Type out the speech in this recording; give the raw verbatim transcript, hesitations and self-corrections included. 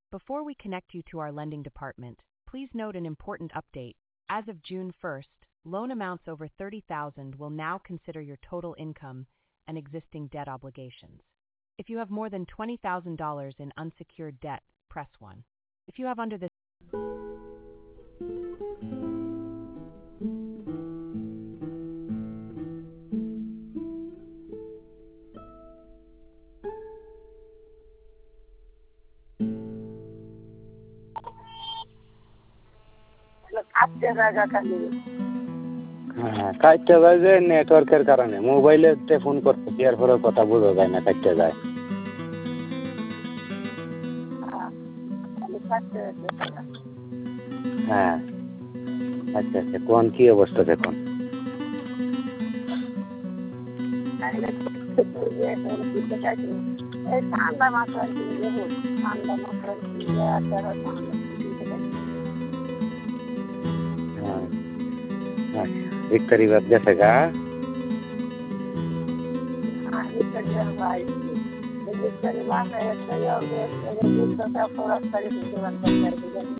Before we connect you to our lending department, please note an important update. As of June first, loan amounts over thirty thousand dollars will now consider your total income and existing debt obligations. If you have more than twenty thousand dollars in unsecured debt, press one. If you have under this কাটতে জায়গা খালি হ্যাঁ কাটতে যায় যে নেটওয়ার্কের কারণে মোবাইলেতে phone করতে এর পরে কথা বোঝা যায় না কাটতে যায় কাটতে হ্যাঁ আচ্ছা আচ্ছা কোন কি অবস্থা দেখুন এই ঠান্ডা মাছ আর কি ঠান্ডা মাছ আর কি एक तारीख बाद जैसे का एक तारीख भाई एक तारीख बाद है तो यार एक तारीख तो पूरा तारीख के बाद कर